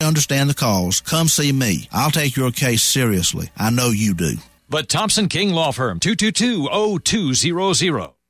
understand the cause, come see me. I'll take your case seriously. I know you do. The Thompson King Law Firm, 222-0200.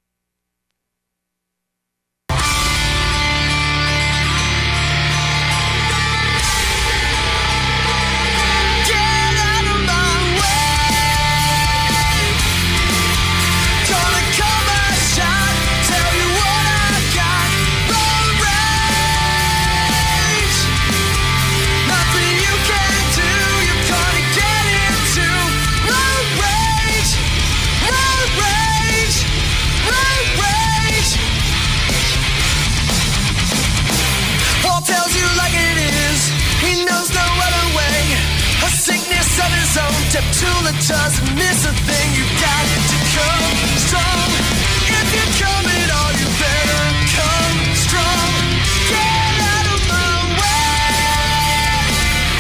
Septula doesn't miss a thing. You got to come strong. If you're coming on, you better come strong. Get out of my way.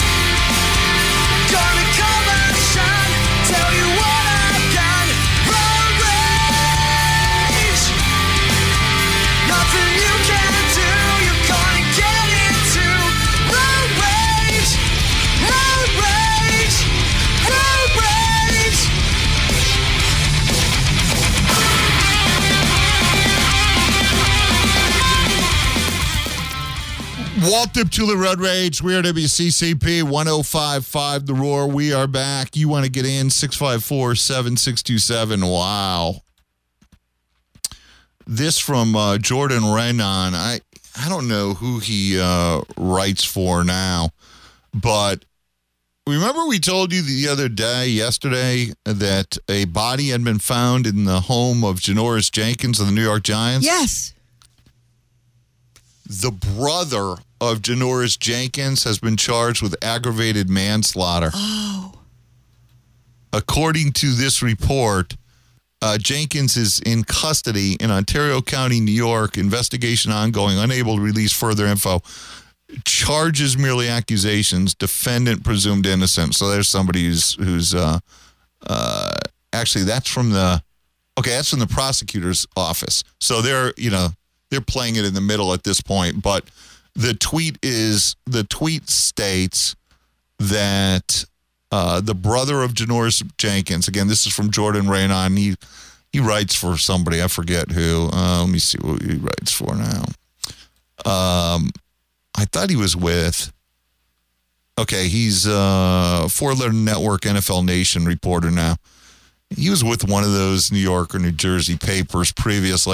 Gonna come and shine. Tell you what I've got. Road rage. Nothing you can do. You're gonna get into road rage. Road rage. Road rage! Walt Diptula, Road Rage. We are WCCP 105.5 The Roar. We are back. You want to get in, 654-7627. Wow. This from Jordan Renan. I don't know who he writes for now, but remember we told you the other day, yesterday, that a body had been found in the home of Janoris Jenkins of the New York Giants? Yes. The brother of Janoris Jenkins has been charged with aggravated manslaughter. Oh. According to this report, Jenkins is in custody in Ontario County, New York. Investigation ongoing, unable to release further info. Charges merely accusations. Defendant presumed innocent. So there's somebody who's actually that's from the prosecutor's office. So they're playing it in the middle at this point. But the tweet states that the brother of Janoris Jenkins, again, this is from Jordan Renan. He writes for somebody, I forget who. Let me see what he writes for now. I thought he was with, he's a 4-letter network NFL Nation reporter now. He was with one of those New York or New Jersey papers previously.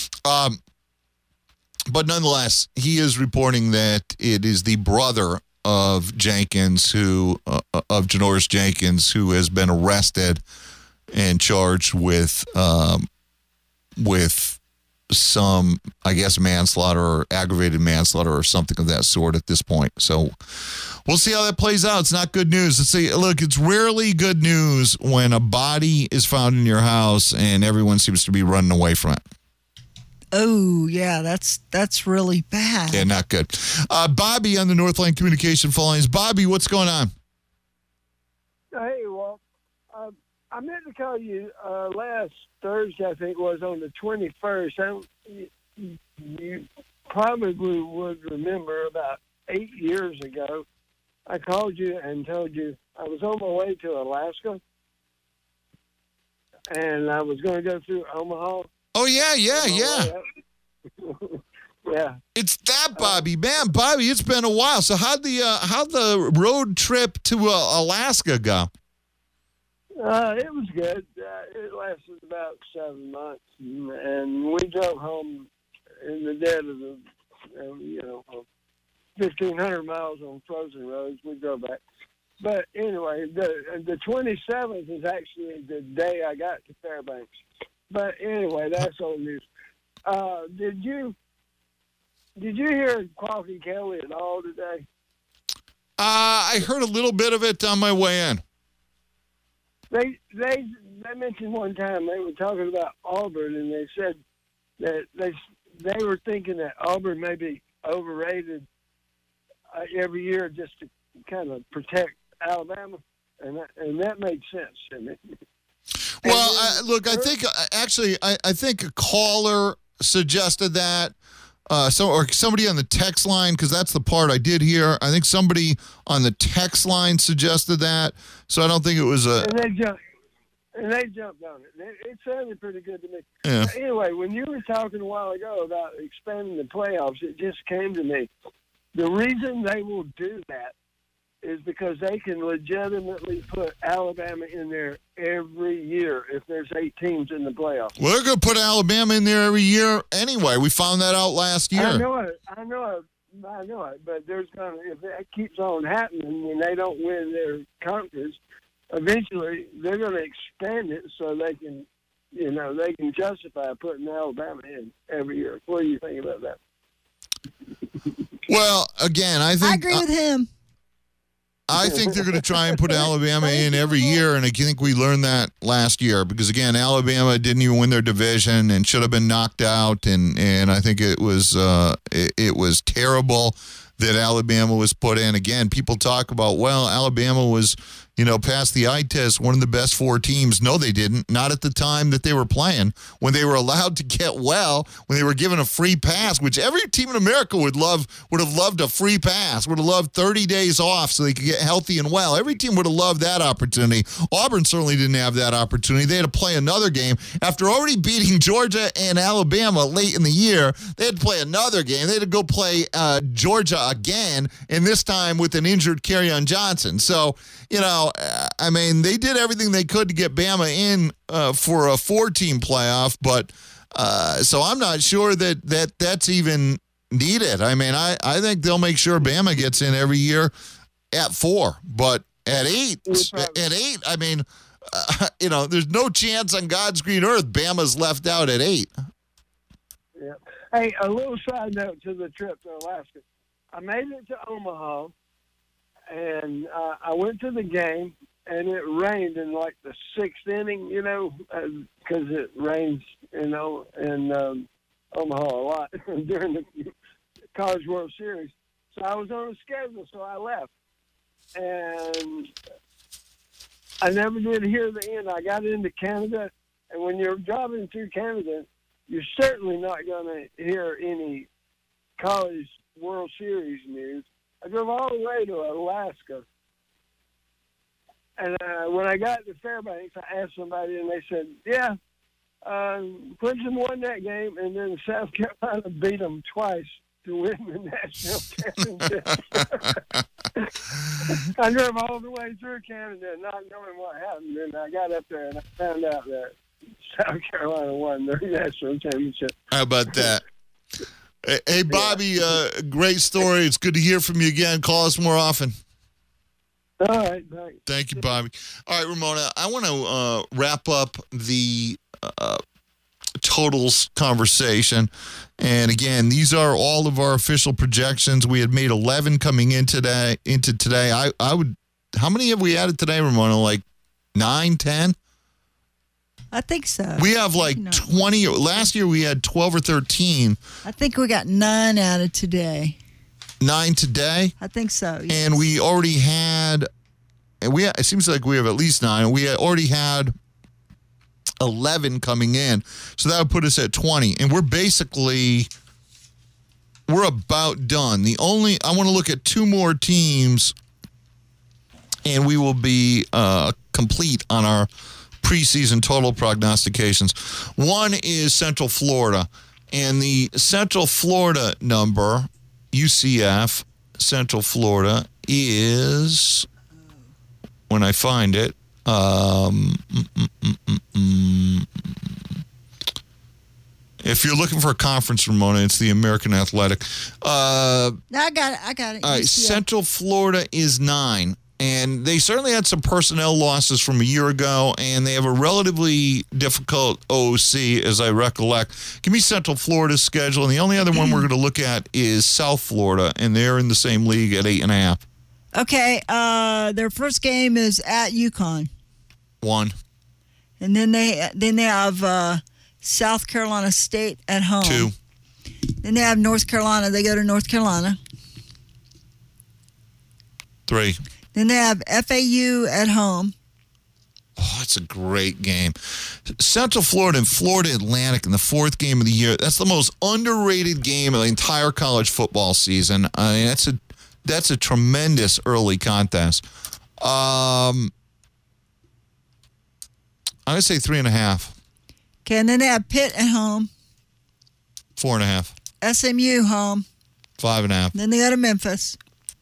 But nonetheless, he is reporting that it is the brother of Jenkins, of Janoris Jenkins, who has been arrested and charged with some, I guess, manslaughter or aggravated manslaughter or something of that sort at this point. So we'll see how that plays out. It's not good news. It's rarely good news when a body is found in your house and everyone seems to be running away from it. Oh, yeah, that's really bad. Yeah, not good. Bobby on the Northland Communication phone lines. Bobby, what's going on? Hey, well, I meant to call you last Thursday, I think it was, on the 21st. You probably would remember about 8 years ago, I called you and told you I was on my way to Alaska, and I was going to go through Omaha. Oh, yeah. Yeah. It's that, Bobby. Man, Bobby, it's been a while. So how'd the road trip to Alaska go? It was good. It lasted about 7 months, and we drove home in the dead of the, 1,500 miles on frozen roads. We drove back. But anyway, the 27th is actually the day I got to Fairbanks. But anyway, that's old news. Did you hear Coffee Kelly at all today? I heard a little bit of it on my way in. They mentioned one time they were talking about Auburn, and they said that they were thinking that Auburn may be overrated every year just to kind of protect Alabama, and that made sense to me. Well, I think a caller suggested that. somebody on the text line, because that's the part I did hear. I think somebody on the text line suggested that, so I don't think it was a. And they jumped on it. It sounded pretty good to me. Yeah. Anyway, when you were talking a while ago about expanding the playoffs, it just came to me. The reason they will do that is because they can legitimately put Alabama in there every year if there's 8 teams in the playoffs. Well, they're going to put Alabama in there every year anyway. We found that out last year. I know it. But there's gonna, if that keeps on happening and they don't win their conference, eventually they're going to expand it so they can, they can justify putting Alabama in every year. What do you think about that? Well, again, I think I agree with him. I think they're going to try and put Alabama in every year, and I think we learned that last year because, again, Alabama didn't even win their division and should have been knocked out, and I think it was terrible that Alabama was put in. Again, people talk about, well, Alabama was, past the eye test, one of the best 4 teams. No, they didn't. Not at the time that they were playing. When they were allowed to get well, when they were given a free pass, which every team in America would have loved a free pass, would have loved 30 days off so they could get healthy and well. Every team would have loved that opportunity. Auburn certainly didn't have that opportunity. They had to play another game. After already beating Georgia and Alabama late in the year, they had to play another game. They had to go play Georgia again, and this time with an injured Kerryon Johnson. So, they did everything they could to get Bama in for a 4-team playoff, but so I'm not sure that's even needed. I think they'll make sure Bama gets in every year at 4, but at 8, there's no chance on God's green earth Bama's left out at 8. Yeah. Hey, a little side note to the trip to Alaska. I made it to Omaha, and I went to the game, and it rained in like the 6th inning, because it rains, in Omaha a lot during the College World Series. So I was on a schedule, so I left. And I never did hear the end. I got into Canada, and when you're driving through Canada, you're certainly not going to hear any College World Series news. I drove all the way to Alaska. And when I got to Fairbanks, I asked somebody, and they said, yeah, Clemson won that game, and then South Carolina beat them twice to win the national championship. I drove all the way through Canada not knowing what happened, and I got up there, and I found out that South Carolina won their national championship. How about that? Hey, Bobby, great story. It's good to hear from you again. Call us more often. All right, thanks. Thank you, Bobby. All right, Ramona, I want to wrap up the totals conversation. And again, these are all of our official projections. We had made 11 coming into today. I would. How many have we added today, Ramona? Like 9, 10? I think so. We have like 20. Last year we had 12 or 13. I think we got 9 added today. 9 today? I think so. Yes. And we already had, it seems like we have at least 9. We already had 11 coming in. So that would put us at 20. And we're about done. I want to look at 2 more teams, and we will be complete on our preseason total prognostications. One is Central Florida, and the Central Florida number, UCF, Central Florida, is, when I find it, if you're looking for a conference, Ramona, it's the American Athletic. I got it. All right, Central Florida is 9. And they certainly had some personnel losses from a year ago, and they have a relatively difficult OC, as I recollect. Give me Central Florida's schedule, and the only other one we're going to look at is South Florida, and they're in the same league at 8.5. Okay, their first game is at UConn. 1. And then they have South Carolina State at home. 2. Then they have North Carolina. They go to North Carolina. 3. Then they have FAU at home. Oh, it's That's a great game. Central Florida and Florida Atlantic in the fourth game of the year. That's the most underrated game of the entire college football season. I mean, that's a tremendous early contest. I'm going to say 3.5. Okay, and then they have Pitt at home. 4.5. SMU home. 5.5. Then they go to Memphis.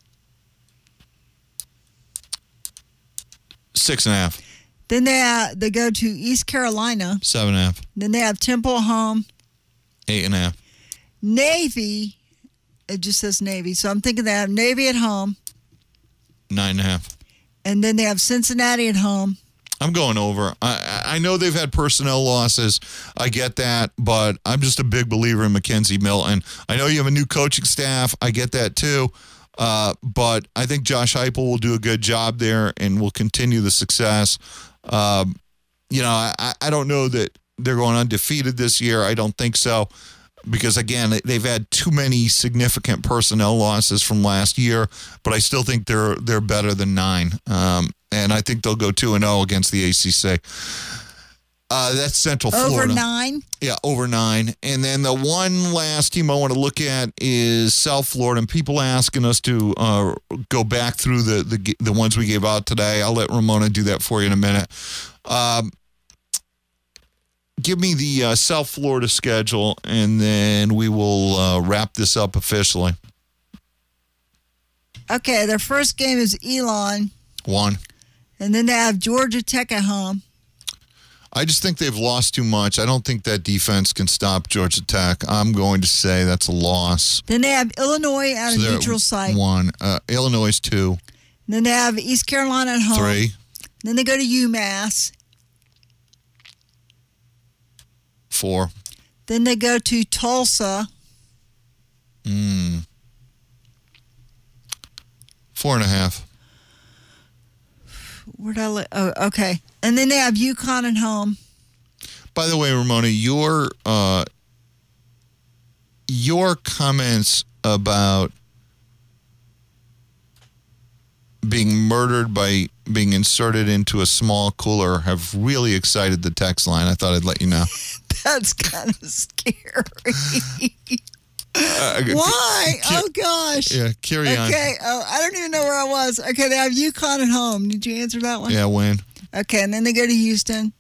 6.5. Then they go to East Carolina. 7.5. Then they have Temple home. 8.5. Navy. It just says Navy, so I'm thinking they have Navy at home. 9.5. And then they have Cincinnati at home. I'm going over. I know they've had personnel losses. I get that, but I'm just a big believer in Mackenzie Milton. I know you have a new coaching staff. I get that too. But I think Josh Heupel will do a good job there and will continue the success. I don't know that they're going undefeated this year. I don't think so. Because, again, they've had too many significant personnel losses from last year, but I still think they're better than 9. And I think they'll go 2-0 against the ACC. That's Central Florida. Over 9? Yeah, over 9. And then the one last team I want to look at is South Florida. And people asking us to go back through the ones we gave out today. I'll let Ramona do that for you in a minute. Give me the South Florida schedule, and then we will wrap this up officially. Okay, their first game is Elon. 1. And then they have Georgia Tech at home. I just think they've lost too much. I don't think that defense can stop Georgia Tech. I'm going to say that's a loss. Then they have Illinois at a neutral site. 1. Illinois is 2. And then they have East Carolina at home. 3. Then they go to UMass. 4. Then they go to Tulsa. 4.5. Where'd I let? Oh, okay. And then they have UConn at home. By the way, Ramona, your comments about being murdered by being inserted into a small cooler have really excited the text line. I thought I'd let you know. That's kind of scary. Why? Oh, gosh. Yeah, carry on. Okay. Oh, I don't even know where I was. Okay, they have UConn at home. Did you answer that one? Yeah, win. Okay, and then they go to Houston.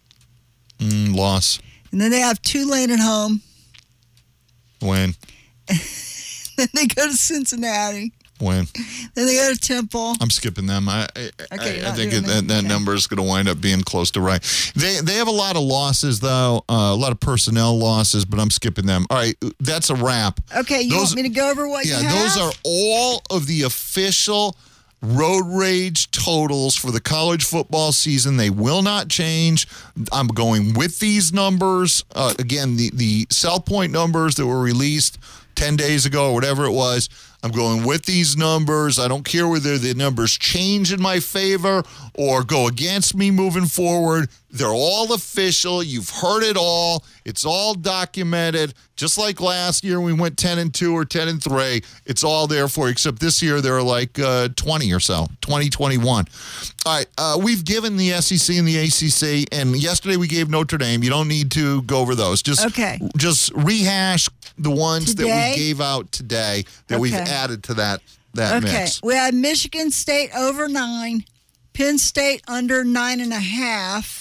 Loss. And then they have Tulane at home. Win. Then they go to Cincinnati. Win. Then they go to Temple. I'm skipping them. I think that number is going to wind up being close to right. They have a lot of losses, though, a lot of personnel losses, but I'm skipping them. All right, that's a wrap. Okay, you want me to go over what you have? Yeah, those are all of the official Road Rage totals for the college football season. They will not change. I'm going with these numbers. Again, the sell point numbers that were released 10 days ago or whatever it was. I'm going with these numbers. I don't care whether the numbers change in my favor or go against me moving forward. They're all official. You've heard it all. It's all documented. Just like last year, we went 10-2 or 10-3. It's all there for you, except this year there are like 20 or so, 21. All right, we've given the SEC and the ACC, and yesterday we gave Notre Dame. You don't need to go over those. Just rehash the ones that we gave out today that we've added to that mix. Okay, we had Michigan State over 9, Penn State under 9.5.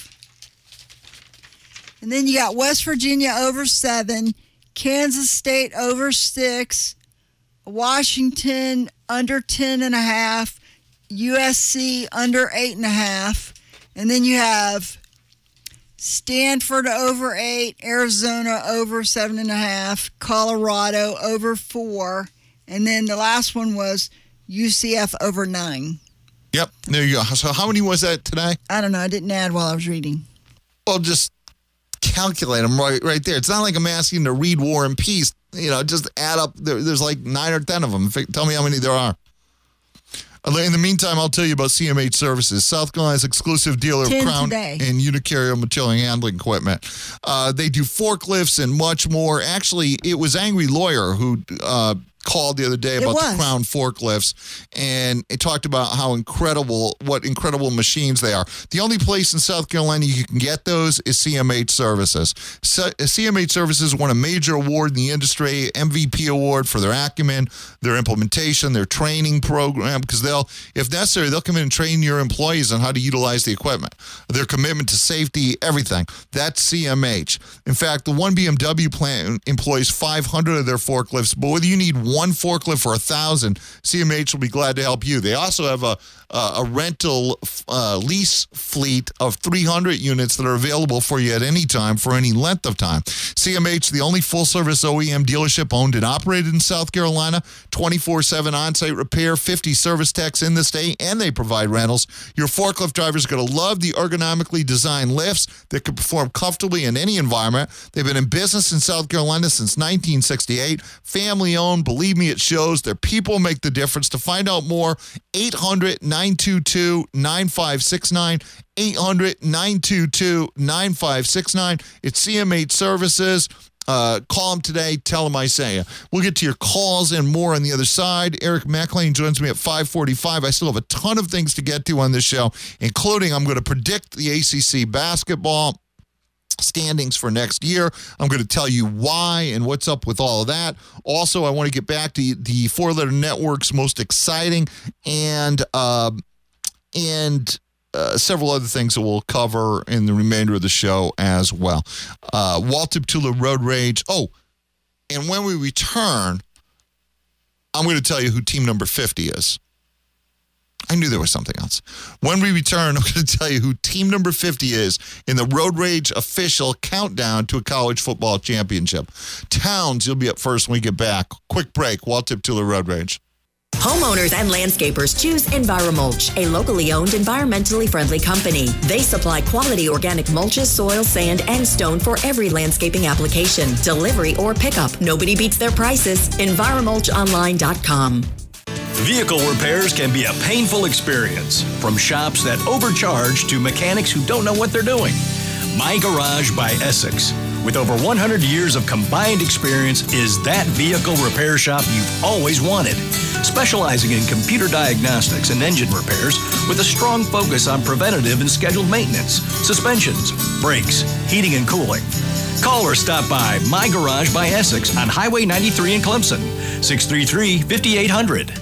And then you got West Virginia over 7, Kansas State over 6, Washington under 10.5, USC under 8.5. And then you have Stanford over 8, Arizona over 7.5, Colorado over 4. And then the last one was UCF over 9. Yep, there you go. So how many was that today? I don't know. I didn't add while I was reading. Well, just calculate them right there. It's not like I'm asking to read War and Peace. Just add up. There's like 9 or 10 of them. Tell me how many there are. In the meantime, I'll tell you about CMH Services, South Carolina's exclusive dealer of Crown and Unicarrier material handling equipment. They do forklifts and much more. Actually, it was Angry Lawyer who called the other day about the Crown forklifts, and it talked about what incredible machines they are. The only place in South Carolina you can get those is CMH Services. CMH Services won a major award in the industry, MVP award for their acumen, their implementation, their training program, because if necessary, they'll come in and train your employees on how to utilize the equipment. Their commitment to safety, everything. That's CMH. In fact, the one BMW plant employs 500 of their forklifts, but whether you need one forklift for 1,000, CMH will be glad to help you. They also have a rental lease fleet of 300 units that are available for you at any time for any length of time. CMH, the only full-service OEM dealership owned and operated in South Carolina, 24/7 on-site repair, 50 service techs in the state, and they provide rentals. Your forklift drivers are going to love the ergonomically designed lifts that can perform comfortably in any environment. They've been in business in South Carolina since 1968. Family-owned. Believe me, it shows. Their people make the difference. To find out more, 800-922-9569. 800-922-9569. It's CMH Services. Call them today. Tell them I say it. We'll get to your calls and more on the other side. Eric McLean joins me at 5:45. I still have a ton of things to get to on this show, including I'm going to predict the ACC basketball standings for next year. I'm going to tell you why and what's up with all of that. Also, I want to get back to the four-letter network's most exciting and several other things that we'll cover in the remainder of the show as well. Walt Deptula Road Rage. Oh, and when we return, I'm going to tell you who team number 50 is. I knew there was something else. When we return, I'm going to tell you who team number 50 is in the Road Rage official countdown to a college football championship. Towns, you'll be up first when we get back. Quick break. Walt Deptula Road Rage. Homeowners and landscapers choose EnviroMulch, a locally owned, environmentally friendly company. They supply quality organic mulches, soil, sand, and stone for every landscaping application, delivery, or pickup. Nobody beats their prices. EnviroMulchOnline.com. Vehicle repairs can be a painful experience, from shops that overcharge to mechanics who don't know what they're doing. My Garage by Essex, with over 100 years of combined experience, is that vehicle repair shop you've always wanted. Specializing in computer diagnostics and engine repairs with a strong focus on preventative and scheduled maintenance, suspensions, brakes, heating and cooling. Call or stop by My Garage by Essex on Highway 93 in Clemson, 633-5800.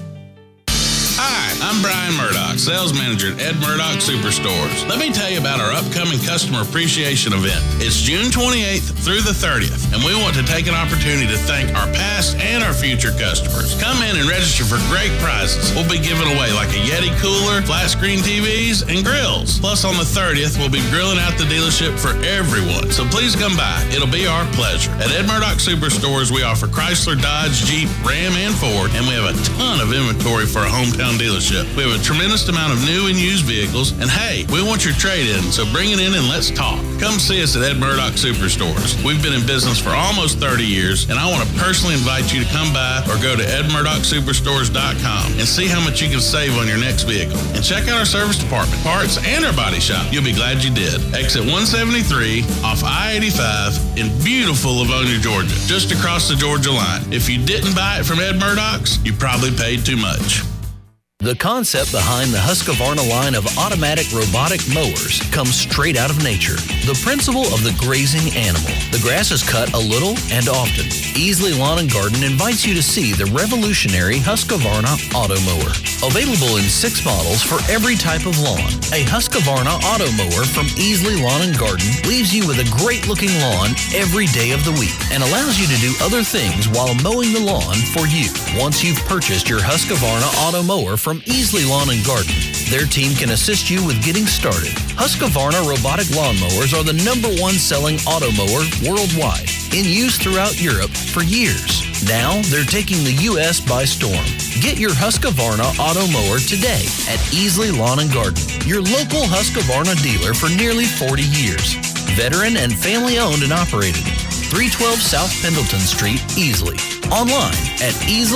Hi, I'm Brian Murdoch, sales manager at Ed Murdoch Superstores. Let me tell you about our upcoming customer appreciation event. It's June 28th through the 30th, and we want to take an opportunity to thank our past and our future customers. Come in and register for great prizes. We'll be giving away like a Yeti cooler, flat screen TVs, and grills. Plus, on the 30th, we'll be grilling out the dealership for everyone. So please come by. It'll be our pleasure. At Ed Murdoch Superstores, we offer Chrysler, Dodge, Jeep, Ram, and Ford, and we have a ton of inventory for a hometown dealership. We have a tremendous amount of new and used vehicles, and hey, we want your trade-in, so bring it in and let's talk. Come see us at Ed Murdoch Superstores. We've been in business for almost 30 years, and I want to personally invite you to come by or go to edmurdochsuperstores.com and see how much you can save on your next vehicle. And check out our service department, parts, and our body shop. You'll be glad you did. Exit 173 off I-85 in beautiful Livonia, Georgia, just across the Georgia line. If you didn't buy it from Ed Murdoch's, you probably paid too much. The concept behind the Husqvarna line of automatic robotic mowers comes straight out of nature. The principle of the grazing animal. The grass is cut a little and often. Easley Lawn and Garden invites you to see the revolutionary Husqvarna Auto Mower. Available in 6 models for every type of lawn. A Husqvarna Auto Mower from Easley Lawn and Garden leaves you with a great-looking lawn every day of the week and allows you to do other things while mowing the lawn for you. Once you've purchased your Husqvarna Auto Mower from Easley Lawn and Garden, their team can assist you with getting started. Husqvarna robotic lawnmowers are the #1 selling auto mower worldwide, in use throughout Europe for years. Now they're taking the U.S. by storm. Get your Husqvarna auto mower today at Easley Lawn and Garden, your local Husqvarna dealer for nearly 40 years. Veteran and family owned and operated. 312 South Pendleton Street, Easley. Online at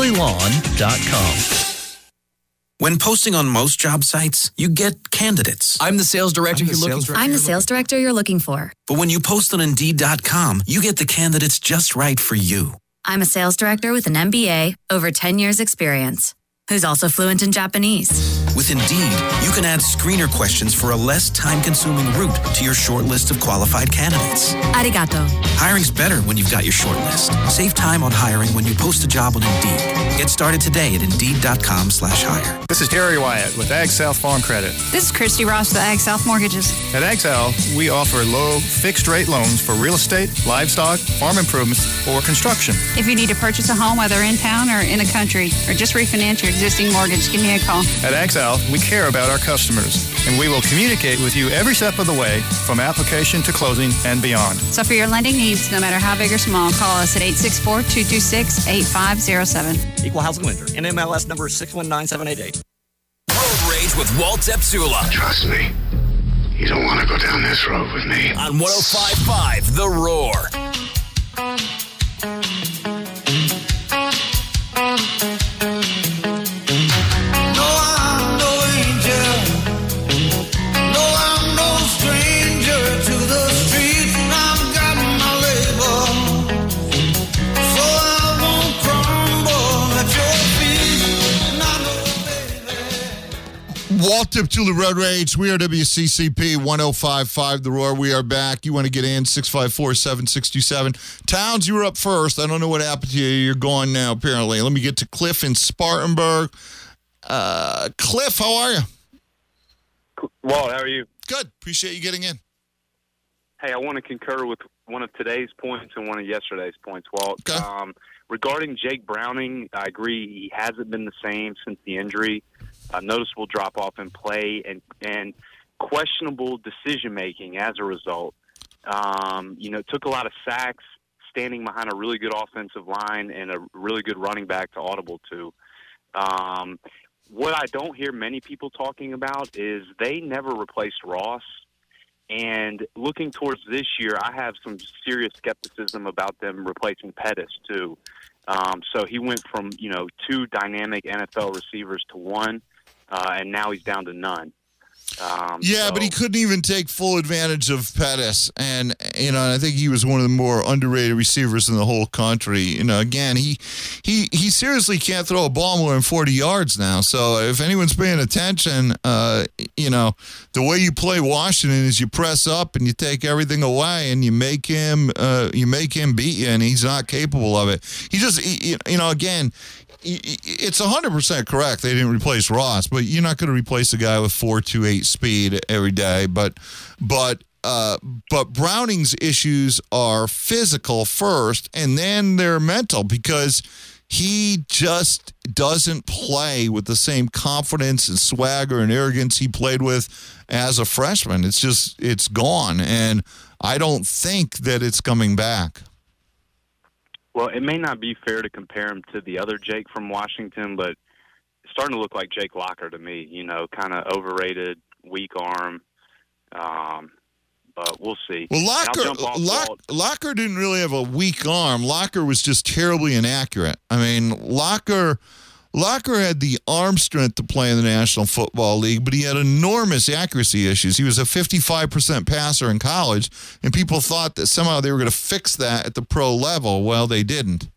easleylawns.com. When posting on most job sites, you get candidates. I'm the sales director you're looking for. I'm the sales director you're looking for. But when you post on Indeed.com, you get the candidates just right for you. I'm a sales director with an MBA, over 10 years experience, who's also fluent in Japanese. With Indeed, you can add screener questions for a less time-consuming route to your short list of qualified candidates. Arigato. Hiring's better when you've got your short list. Save time on hiring when you post a job on Indeed. Get started today at Indeed.com/hire. This is Terry Wyatt with Ag South Farm Credit. This is Christy Ross with Ag South Mortgages. At Ag South, we offer low, fixed-rate loans for real estate, livestock, farm improvements, or construction. If you need to purchase a home, whether in town or in the country, or just refinance your existing mortgage, give me a call. At Ag South, we care about our customers, and we will communicate with you every step of the way, from application to closing and beyond. So for your lending needs, no matter how big or small, call us at 864-226-8507. Equal housing lender. NMLS number 619788. Road Rage with Walt Zepsula. Trust me, you don't want to go down this road with me. On 105.5 The Roar. Walt Zepsula, Road Rage. We are WCCP 105.5 The Roar. We are back. You want to get in, 654-7627. Towns, you were up first. I don't know what happened to you. You're gone now, apparently. Let me get to Cliff in Spartanburg. Cliff, how are you? Walt, how are you? Good. Appreciate you getting in. Hey, I want to concur with one of today's points and one of yesterday's points, Walt. Okay. Regarding Jake Browning, I agree. He hasn't been the same since the injury. Noticeable drop-off in play and questionable decision-making as a result. Took a lot of sacks, standing behind a really good offensive line and a really good running back to audible to. What I don't hear many people talking about is they never replaced Ross. And looking towards this year, I have some serious skepticism about them replacing Pettis, too. So he went from, two dynamic NFL receivers to one. And now he's down to none. But he couldn't even take full advantage of Pettis. And, I think he was one of the more underrated receivers in the whole country. Again, he seriously can't throw a ball more than 40 yards now. So if anyone's paying attention, the way you play Washington is you press up and you take everything away and you make him beat you, and he's not capable of it. He just, again, it's 100% correct. They didn't replace Ross, but you're not going to replace a guy with 4.28 speed every day. But Browning's issues are physical first, and then they're mental, because he just doesn't play with the same confidence and swagger and arrogance he played with as a freshman. It's gone, and I don't think that it's coming back. Well, it may not be fair to compare him to the other Jake from Washington, but it's starting to look like Jake Locker to me, kind of overrated, weak arm. But we'll see. Well, Locker didn't really have a weak arm. Locker was just terribly inaccurate. I mean, Locker had the arm strength to play in the National Football League, but he had enormous accuracy issues. He was a 55% passer in college, and people thought that somehow they were going to fix that at the pro level. Well, they didn't.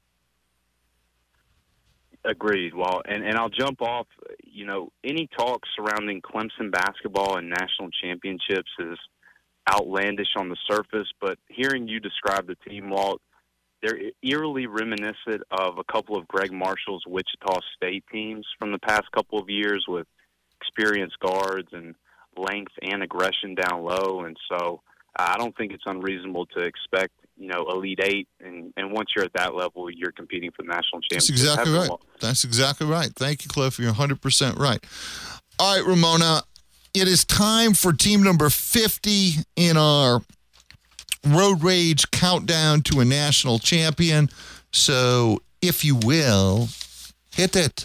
Agreed. Well, and I'll jump off, any talk surrounding Clemson basketball and national championships is outlandish on the surface, but hearing you describe the team, Walt, they're eerily reminiscent of a couple of Greg Marshall's Wichita State teams from the past couple of years, with experienced guards and length and aggression down low. And so I don't think it's unreasonable to expect, Elite Eight. And once you're at that level, you're competing for the national championship. That's exactly right. Thank you, Cliff. You're 100% right. All right, Ramona, it is time for team number 50 in our Road Rage countdown to a national champion. So, if you will, hit it.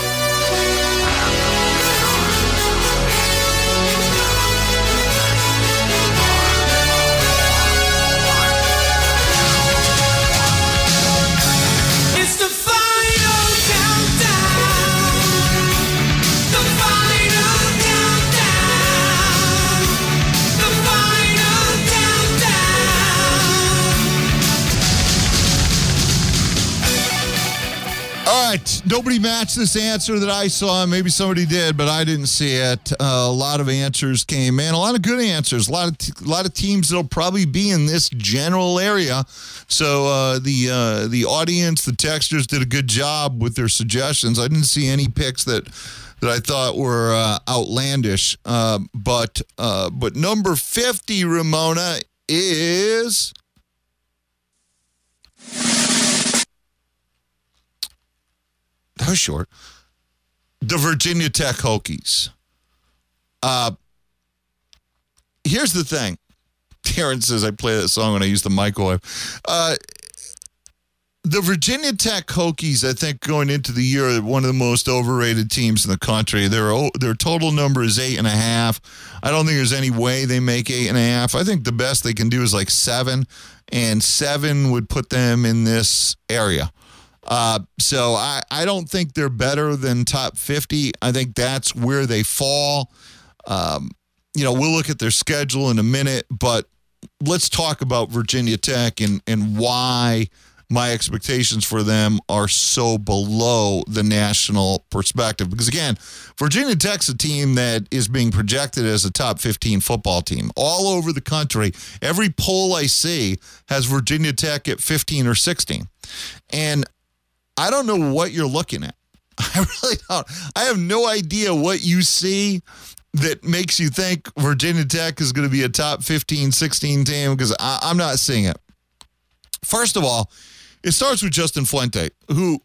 It's the final countdown. The final countdown. The final countdown. right. Nobody matched this answer that I saw. Maybe somebody did, but I didn't see it. A lot of answers came in. A lot of good answers. A lot of teams that'll probably be in this general area. So the audience, the texters did a good job with their suggestions. I didn't see any picks that I thought were outlandish. But number 50, Ramona, is... That was short. The Virginia Tech Hokies. Here's the thing. Darren says I play that song when I use the microwave. The Virginia Tech Hokies, I think, going into the year, are one of the most overrated teams in the country. Their total number is 8.5. I don't think there's any way they make 8.5. I think the best they can do is like 7, and 7 would put them in this area. So I don't think they're better than top 50. I think that's where they fall. We'll look at their schedule in a minute, but let's talk about Virginia Tech and why my expectations for them are so below the national perspective. Because, again, Virginia Tech's a team that is being projected as a top 15 football team all over the country. Every poll I see has Virginia Tech at 15 or 16. And I don't know what you're looking at. I really don't. I have no idea what you see that makes you think Virginia Tech is going to be a top 15, 16 team, because I'm not seeing it. First of all, it starts with Justin Fuente, who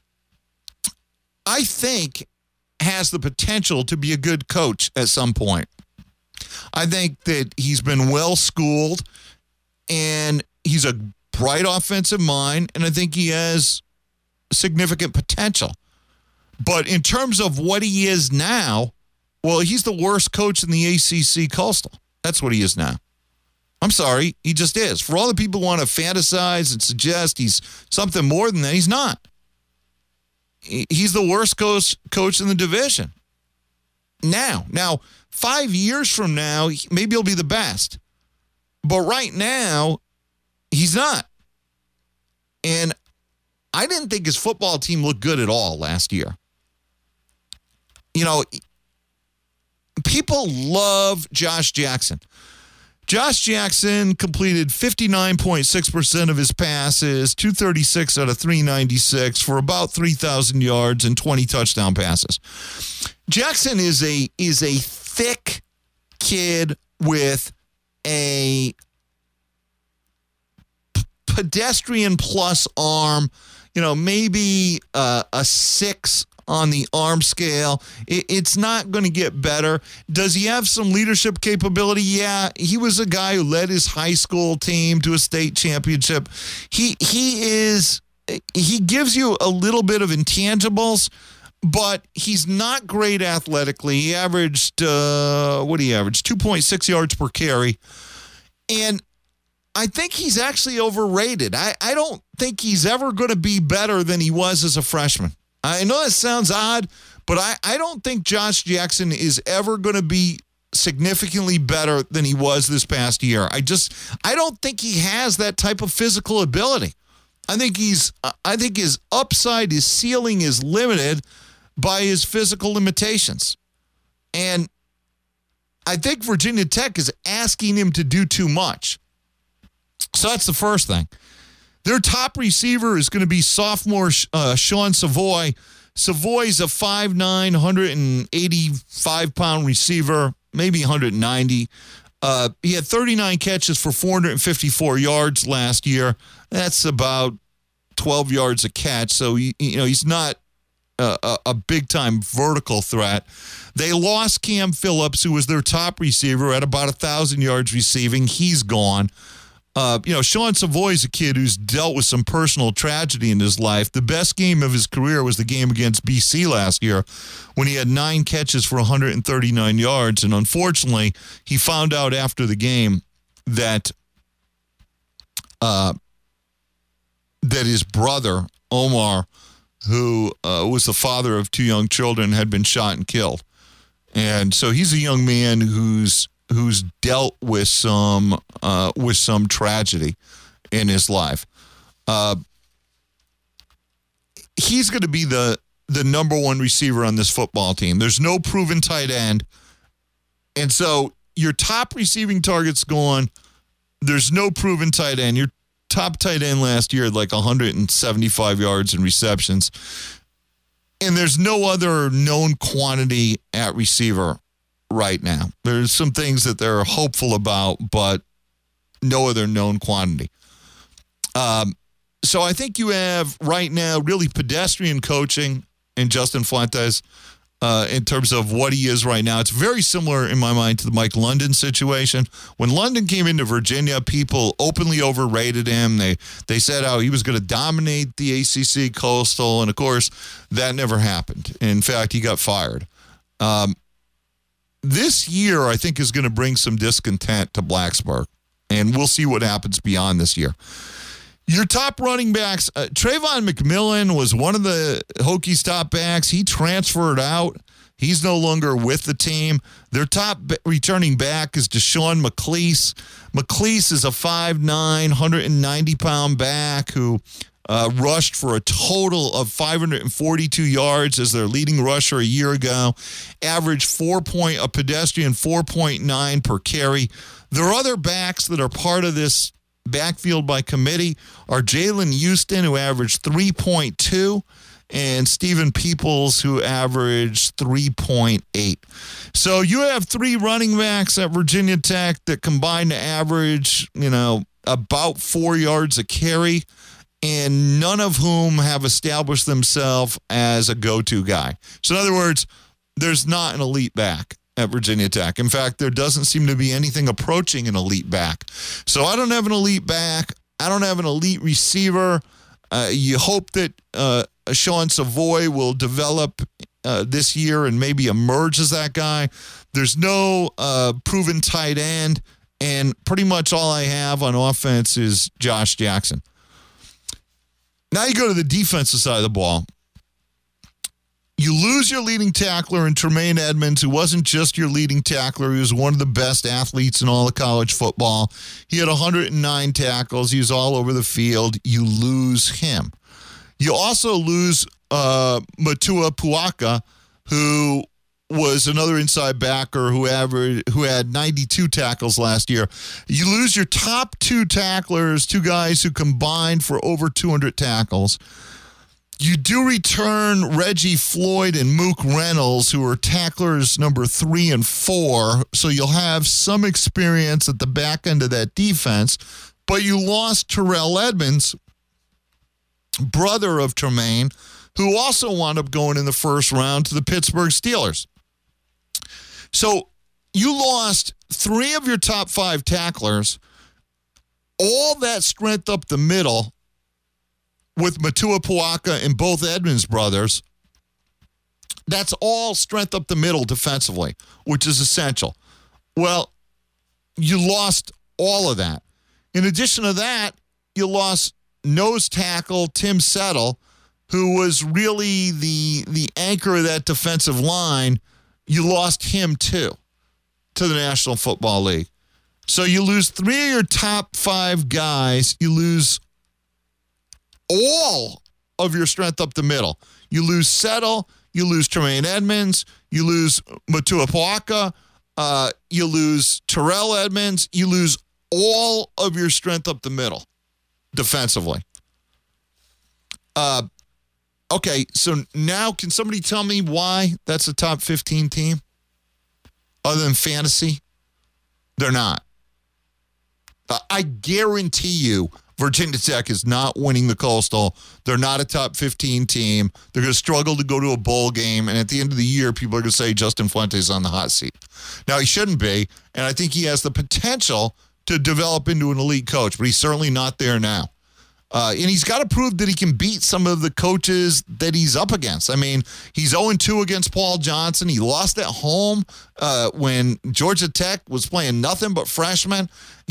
I think has the potential to be a good coach at some point. I think that he's been well schooled, and he's a bright offensive mind, and I think he has significant potential. But in terms of what he is now, well, he's the worst coach in the ACC Coastal. That's what he is now. I'm sorry, he just is. For all the people who want to fantasize and suggest he's something more than that, he's not. He's the worst coach in the division. Now, 5 years from now, maybe he'll be the best. But right now, he's not. And I didn't think his football team looked good at all last year. People love Josh Jackson. Josh Jackson completed 59.6% of his passes, 236 out of 396 for about 3,000 yards and 20 touchdown passes. Jackson is a thick kid with a pedestrian plus arm, maybe a 6 on the arm scale. It's not going to get better. Does he have some leadership capability? Yeah, he was a guy who led his high school team to a state championship. He gives you a little bit of intangibles, but he's not great athletically. He averaged 2.6 yards per carry. And I think he's actually overrated. I don't think he's ever going to be better than he was as a freshman. I know that sounds odd, but I don't think Josh Jackson is ever going to be significantly better than he was this past year. I don't think he has that type of physical ability. I think his upside, his ceiling is limited by his physical limitations. And I think Virginia Tech is asking him to do too much. So that's the first thing. Their top receiver is going to be sophomore Sean Savoy. Savoy's a 5'9", 185-pound receiver, maybe 190. He had 39 catches for 454 yards last year. That's about 12 yards a catch. So, he's not a big-time vertical threat. They lost Cam Phillips, who was their top receiver, at about 1,000 yards receiving. He's gone. Sean Savoy's a kid who's dealt with some personal tragedy in his life. The best game of his career was the game against BC last year when he had 9 catches for 139 yards. And unfortunately, he found out after the game that his brother, Omar, who was the father of 2 young children, had been shot and killed. And so he's a young man who's dealt with some tragedy in his life. he's going to be the number one receiver on this football team. There's no proven tight end. And so your top receiving target's gone. There's no proven tight end. Your top tight end last year had like 175 yards in receptions. And there's no other known quantity at receiver right now. There's some things that they're hopeful about, but no other known quantity. So I think you have right now really pedestrian coaching in Justin Fuentes in terms of what he is right now. It's very similar in my mind to the Mike London situation. When London came into Virginia, people openly overrated him. They said how he was going to dominate the ACC Coastal, and of course, that never happened. In fact, he got fired. This year, I think, is going to bring some discontent to Blacksburg, and we'll see what happens beyond this year. Your top running backs, Trayvon McMillan was one of the Hokies' top backs. He transferred out. He's no longer with the team. Their top returning back is Deshaun McLeese. McLeese is a 5'9", 190-pound back who rushed for a total of 542 yards as their leading rusher a year ago. Averaged a pedestrian 4.9 per carry. There are other backs that are part of this backfield by committee are Jalen Houston, who averaged 3.2, and Stephen Peoples, who averaged 3.8. So you have three running backs at Virginia Tech that combine to average, about 4 yards a carry, and none of whom have established themselves as a go-to guy. So in other words, there's not an elite back at Virginia Tech. In fact, there doesn't seem to be anything approaching an elite back. So I don't have an elite back. I don't have an elite receiver. You hope that Sean Savoy will develop this year and maybe emerge as that guy. There's no proven tight end, and pretty much all I have on offense is Josh Jackson. Now you go to the defensive side of the ball. You lose your leading tackler in Tremaine Edmonds, who wasn't just your leading tackler. He was one of the best athletes in all of college football. He had 109 tackles. He was all over the field. You lose him. You also lose Matua Puaka, who was another inside backer who had 92 tackles last year. You lose your top two tacklers, two guys who combined for over 200 tackles. You do return Reggie Floyd and Mook Reynolds, who are tacklers number 3 and 4, so you'll have some experience at the back end of that defense. But you lost Terrell Edmonds, brother of Tremaine, who also wound up going in the first round to the Pittsburgh Steelers. So you lost 3 of your top 5 tacklers, all that strength up the middle, with Matua Puaka and both Edmonds brothers. That's all strength up the middle defensively, which is essential. Well, you lost all of that. In addition to that, you lost nose tackle Tim Settle, who was really the anchor of that defensive line. You lost him too to the National Football League. So you lose 3 of your top 5 guys. You lose all of your strength up the middle. You lose Settle, you lose Tremaine Edmonds, you lose Matua Puaka, you lose Terrell Edmonds, you lose all of your strength up the middle defensively. Okay, so now can somebody tell me why that's a top 15 team? Other than fantasy? They're not. I guarantee you Virginia Tech is not winning the Coastal. They're not a top 15 team. They're going to struggle to go to a bowl game. And at the end of the year, people are going to say Justin Fuentes is on the hot seat. Now, he shouldn't be. And I think he has the potential to develop into an elite coach, but he's certainly not there now. And he's got to prove that he can beat some of the coaches that he's up against. I mean, he's 0-2 against Paul Johnson. He lost at home when Georgia Tech was playing nothing but freshmen.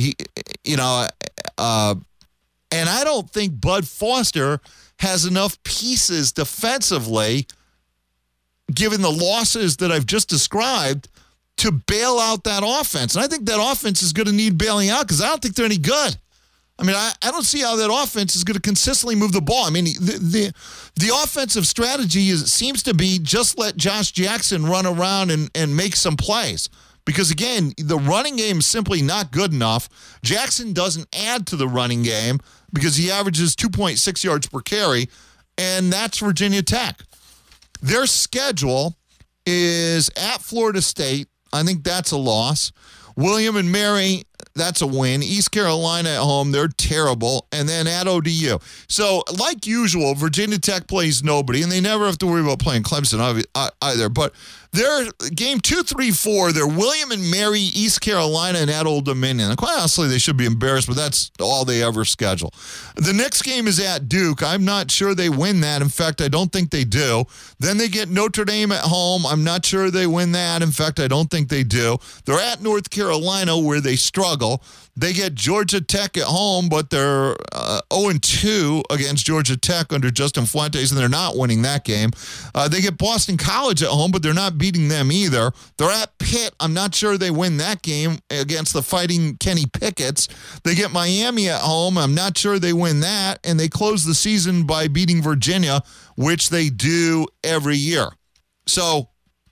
And I don't think Bud Foster has enough pieces defensively, given the losses that I've just described, to bail out that offense. And I think that offense is going to need bailing out because I don't think they're any good. I mean, I don't see how that offense is going to consistently move the ball. I mean, the offensive strategy seems to be just let Josh Jackson run around and make some plays. Because, again, the running game is simply not good enough. Jackson doesn't add to the running game because he averages 2.6 yards per carry, and that's Virginia Tech. Their schedule is at Florida State. I think that's a loss. William and Mary, that's a win. East Carolina at home, they're terrible. And then at ODU. So, like usual, Virginia Tech plays nobody, and they never have to worry about playing Clemson either. But their game 2, 3, 4, they're William and Mary, East Carolina, and at Old Dominion. And quite honestly, they should be embarrassed, but that's all they ever schedule. The next game is at Duke. I'm not sure they win that. In fact, I don't think they do. Then they get Notre Dame at home. I'm not sure they win that. In fact, I don't think they do. They're at North Carolina, where they struggle. They get Georgia Tech at home, but they're 0-2 against Georgia Tech under Justin Fuentes, and they're not winning that game. They get Boston College at home, but they're not beating them either. They're at Pitt. I'm not sure they win that game against the Fighting Kenny Pickett's. They get Miami at home. I'm not sure they win that. And they close the season by beating Virginia, which they do every year. So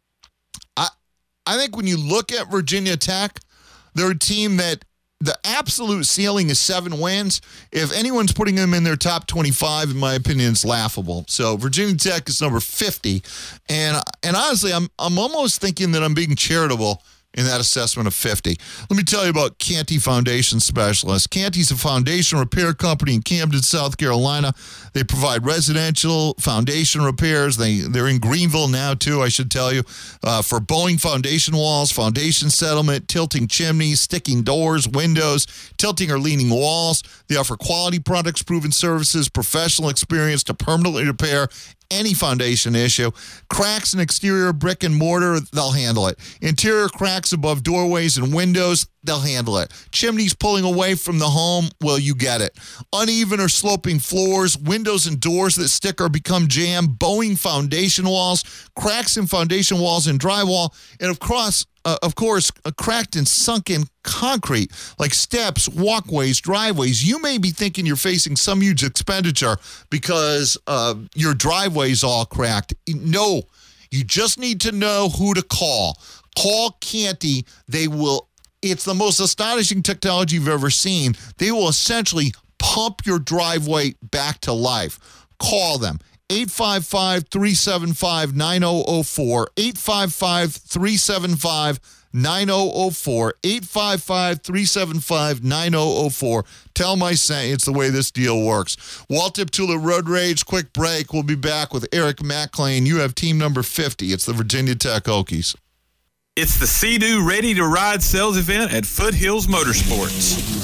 I think when you look at Virginia Tech, they're a team that the absolute ceiling is 7 wins. If anyone's putting them in their top 25, in my opinion, it's laughable. So Virginia Tech is number 50. And honestly, I'm almost thinking that I'm being charitable in that assessment of 50. Let me tell you about Canty Foundation Specialists. Canty's a foundation repair company in Camden, South Carolina. They provide residential foundation repairs. They're in Greenville now, too, I should tell you, for Boeing foundation walls, foundation settlement, tilting chimneys, sticking doors, windows, tilting or leaning walls. They offer quality products, proven services, professional experience to permanently repair any foundation issue. Cracks in exterior brick and mortar, they'll handle it. Interior cracks above doorways and windows, they'll handle it. Chimneys pulling away from the home, well, you get it. Uneven or sloping floors, windows and doors that stick or become jammed, bowing foundation walls, cracks in foundation walls and drywall, and of course, cracked and sunken concrete, like steps, walkways, driveways. You may be thinking you're facing some huge expenditure because your driveway's all cracked. No, you just need to know who to call. Call Canty. It's the most astonishing technology you've ever seen. They will essentially pump your driveway back to life. Call them. 855-375-9004, 855-375-9004, 855-375-9004. Tell them I sent you. It's the way this deal works. Walt Deptula Road Rage, quick break. We'll be back with Eric McClain. You have team number 50. It's the Virginia Tech Hokies. It's the Sea-Doo Ready to Ride sales event at Foothills Motorsports.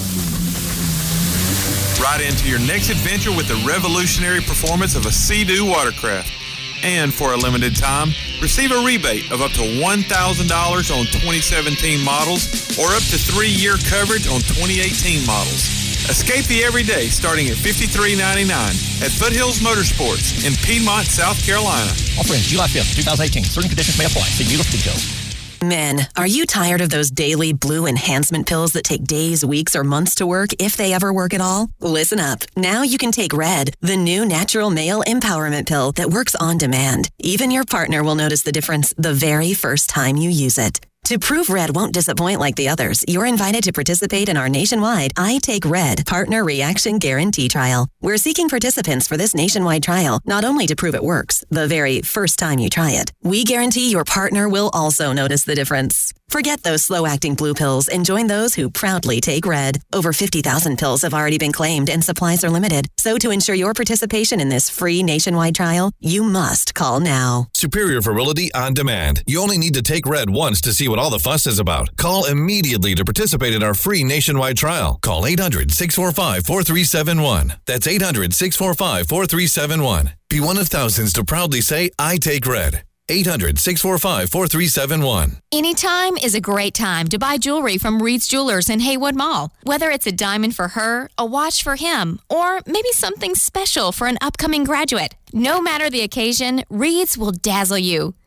Ride into your next adventure with the revolutionary performance of a Sea-Doo watercraft. And for a limited time, receive a rebate of up to $1,000 on 2017 models or up to 3-year coverage on 2018 models. Escape the everyday starting at $53.99 at Foothills Motorsports in Piedmont, South Carolina. Offer ends July 5th, 2018. Certain conditions may apply. See dealer for details. Men, are you tired of those daily blue enhancement pills that take days, weeks, or months to work, if they ever work at all? Listen up. Now you can take Red, the new natural male empowerment pill that works on demand. Even your partner will notice the difference the very first time you use it. To prove Red won't disappoint like the others, you're invited to participate in our nationwide I Take Red Partner Reaction Guarantee Trial. We're seeking participants for this nationwide trial, not only to prove it works the very first time you try it. We guarantee your partner will also notice the difference. Forget those slow-acting blue pills and join those who proudly take Red. Over 50,000 pills have already been claimed and supplies are limited. So to ensure your participation in this free nationwide trial, you must call now. Superior Virility on Demand. You only need to take Red once to see what all the fuss is about. Call immediately to participate in our free nationwide trial. Call 800-645-4371. That's 800-645-4371. Be one of thousands to proudly say, I take Red. 800-645-4371. Anytime is a great time to buy jewelry from Reed's Jewelers in Haywood Mall. Whether it's a diamond for her, a watch for him, or maybe something special for an upcoming graduate. No matter the occasion, Reed's will dazzle you.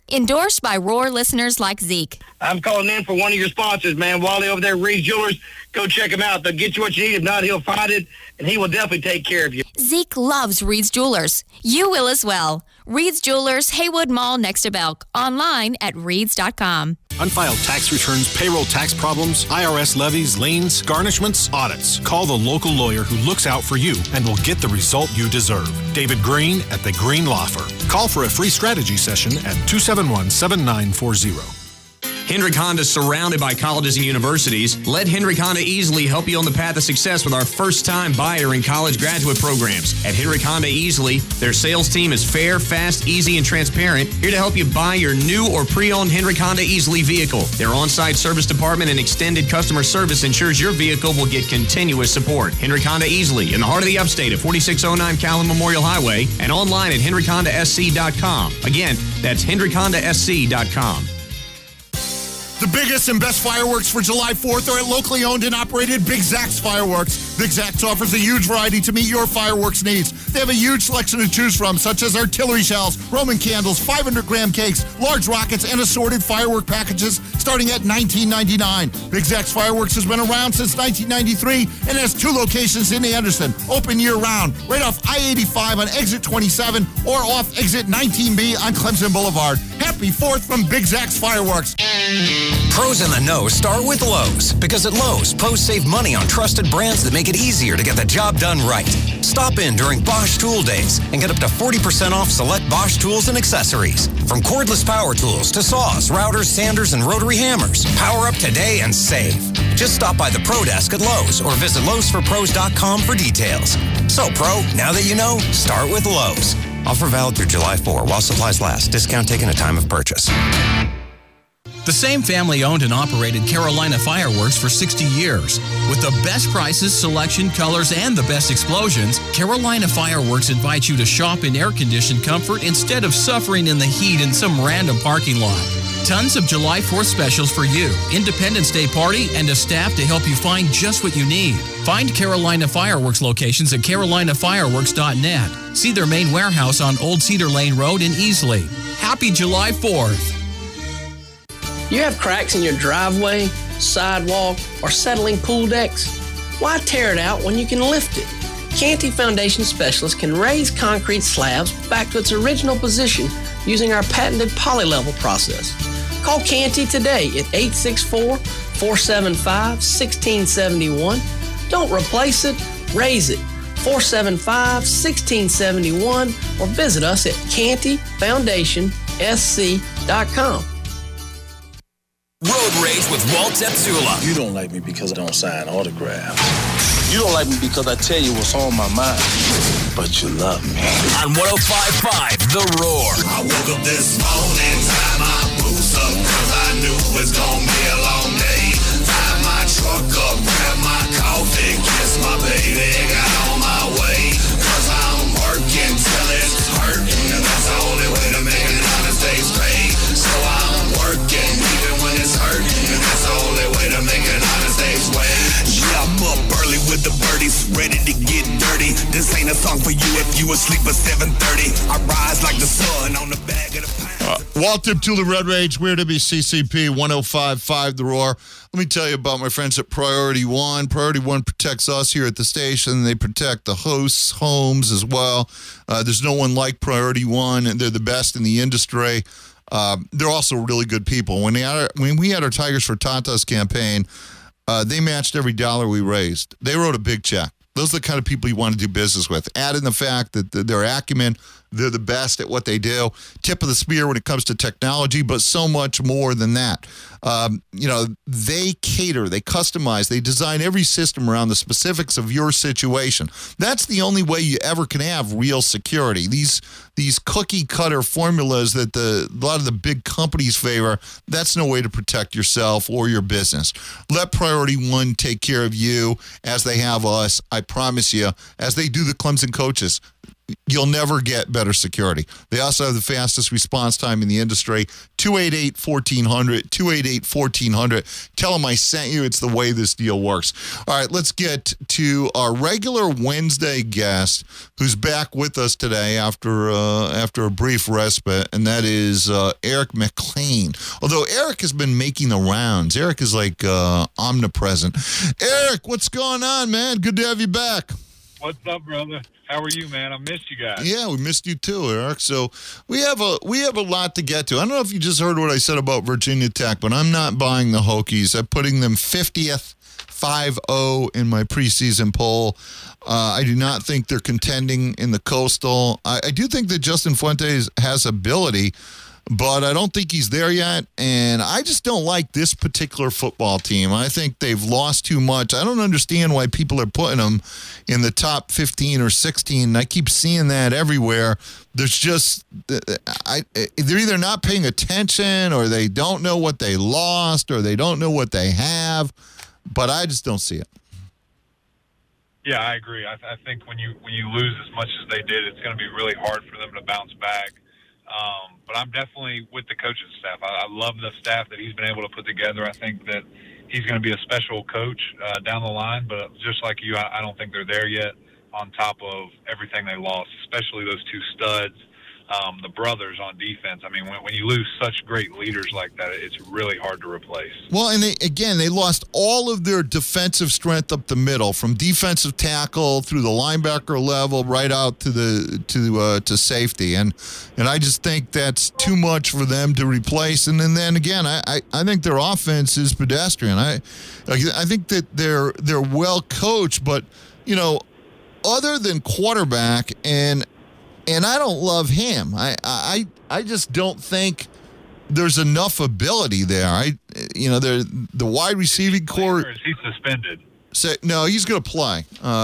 Endorsed by Roar listeners like Zeke. I'm calling in for one of your sponsors, man. Wally over there at Reed's Jewelers. Go check him out. They'll get you what you need. If not, he'll find it, and he will definitely take care of you. Zeke loves Reed's Jewelers. You will as well. Reed's Jewelers, Haywood Mall next to Belk. Online at reeds.com. Unfiled tax returns, payroll tax problems, IRS levies, liens, garnishments, audits. Call the local lawyer who looks out for you and will get the result you deserve. David Green at the Green Law Firm. Call for a free strategy session at 271-7940. Hendrick Honda is surrounded by colleges and universities. Let Hendrick Honda easily help you on the path of success with our first-time buyer and college graduate programs. At Hendrick Honda Easily, their sales team is fair, fast, easy, and transparent, here to help you buy your new or pre-owned Hendrick Honda Easily vehicle. Their on-site service department and extended customer service ensures your vehicle will get continuous support. Hendrick Honda Easily, in the heart of the upstate at 4609 Callan Memorial Highway, and online at HendrickHondaSC.com. Again, that's HendrickHondaSC.com. The biggest and best fireworks for July 4th are at locally owned and operated Big Zach's Fireworks. Big Zach's offers a huge variety to meet your fireworks needs. They have a huge selection to choose from, such as artillery shells, Roman candles, 500-gram cakes, large rockets, and assorted firework packages starting at $19.99. Big Zach's Fireworks has been around since 1993 and has 2 locations in Anderson, open year-round, right off I-85 on exit 27 or off exit 19B on Clemson Boulevard. Happy 4th from Big Zach's Fireworks. Pros in the know start with Lowe's, because at Lowe's, pros save money on trusted brands that make it easier to get the job done right. Stop in during Bosch Tool Days and get up to 40% off select Bosch tools and accessories. From cordless power tools to saws, routers, sanders, and rotary hammers. Power up today and save. Just stop by the Pro Desk at Lowe's or visit Lowe'sForPros.com for details. So, Pro, now that you know, start with Lowe's. Offer valid through July 4 while supplies last. Discount taken at time of purchase. The same family owned and operated Carolina Fireworks for 60 years. With the best prices, selection, colors, and the best explosions, Carolina Fireworks invites you to shop in air-conditioned comfort instead of suffering in the heat in some random parking lot. Tons of July 4th specials for you, Independence Day party, and a staff to help you find just what you need. Find Carolina Fireworks locations at carolinafireworks.net. See their main warehouse on Old Cedar Lane Road in Easley. Happy July 4th. You have cracks in your driveway, sidewalk, or settling pool decks? Why tear it out when you can lift it? Canty Foundation Specialists can raise concrete slabs back to its original position using our patented polylevel process. Call Canty today at 864-475-1671. Don't replace it, raise it. 475-1671 or visit us at cantyfoundationsc.com. Road Rage with Walt Zepsula. You don't like me because I don't sign autographs. You don't like me because I tell you what's on my mind. But you love me. On 105.5 The Roar. I woke up this morning, tied my boots up, cause I knew it was gonna be a long day. Tied my truck up, grabbed my coffee, kissed my baby, got on my way. Cause I'm working till it's hurting, and that's the only way to make an honest day's pay. So I'm working even when it's hurting, and that's the only way to make an honest day's wage. Yeah, I'm up early with the birdies, ready to get dirty. This ain't a song for you if you asleep at 7:30. I rise like the sun on the bag of the pound. Walt Zepsula, Road Rage, Weird WCCP 105.5 The Roar. Let me tell you about my friends at Priority One. Priority One protects us here at the station. They protect the hosts' homes as well. There's no one like Priority One, and they're the best in the industry. They're also really good people. When we had our Tigers for Tatas campaign, they matched every dollar we raised. They wrote a big check. Those are the kind of people you want to do business with. Add in the fact that their acumen, they're the best at what they do. Tip of the spear when it comes to technology, but so much more than that. They cater, they customize, they design every system around the specifics of your situation. That's the only way you ever can have real security. These cookie cutter formulas that a lot of the big companies favor, that's no way to protect yourself or your business. Let Priority One take care of you as they have us. I promise you, as they do the Clemson coaches. you'll never get better security. They also have the fastest response time in the industry. 288-1400, 288-1400. Tell them I sent you. It's the way this deal works. All right, let's get to our regular Wednesday guest who's back with us today after a brief respite, and that is Eric McLean. Although Eric has been making the rounds. Eric is like omnipresent. Eric, what's going on, man? Good to have you back. What's up, brother? How are you, man? I missed you guys. Yeah, we missed you too, Eric. So we have a lot to get to. I don't know if you just heard what I said about Virginia Tech, but I'm not buying the Hokies. I'm putting them 50th, 5-0 in my preseason poll. I do not think they're contending in the Coastal. I do think that Justin Fuentes has ability, but I don't think he's there yet, and I just don't like this particular football team. I think they've lost too much. I don't understand why people are putting them in the top 15 or 16. I keep seeing that everywhere. There's just they're either not paying attention, or they don't know what they lost, or they don't know what they have, but I just don't see it. Yeah, I agree. I think when you lose as much as they did, it's going to be really hard for them to bounce back. But I'm definitely with the coaching staff. I love the staff that he's been able to put together. I think that he's going to be a special coach down the line. But just like you, I don't think they're there yet on top of everything they lost, especially those two studs, the brothers on defense. I mean, when you lose such great leaders like that, it's really hard to replace. Well, and they lost all of their defensive strength up the middle, from defensive tackle through the linebacker level right out to safety, and I just think that's too much for them to replace. And then again, I think their offense is pedestrian. I think that they're well coached, but other than quarterback and I don't love him. I just don't think there's enough ability there. The wide receiving core. Is he suspended? No, he's going to play.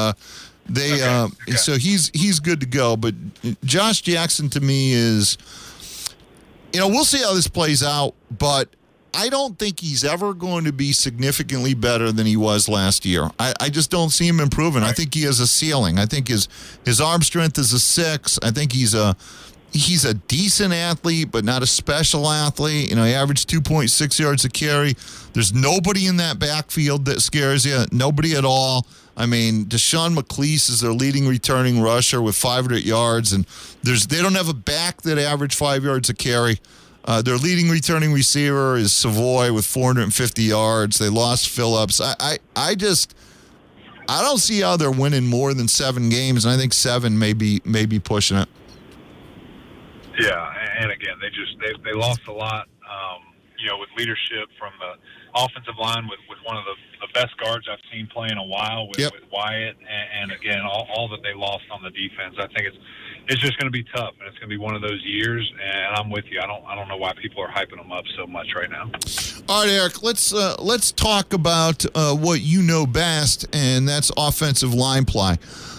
So he's good to go. But Josh Jackson to me is, we'll see how this plays out. But I don't think he's ever going to be significantly better than he was last year. I just don't see him improving. I think he has a ceiling. I think his arm strength is a 6. I think he's a decent athlete, but not a special athlete. He averaged 2.6 yards a carry. There's nobody in that backfield that scares you. Nobody at all. I mean, Deshaun McLeese is their leading returning rusher with 500 yards, and they don't have a back that averaged 5 yards a carry. Their leading returning receiver is Savoy with 450 yards. They lost Phillips. I don't see how they're winning more than 7 games, and I think 7 may be pushing it. Yeah, and again, they lost a lot. With leadership from the offensive line with one of the best guards I've seen play in a while with Wyatt, and again, all that they lost on the defense. I think it's just going to be tough, and it's going to be one of those years. And I'm with you. I don't know why people are hyping them up so much right now. All right, Eric. Let's talk about what you know best, and that's offensive line play.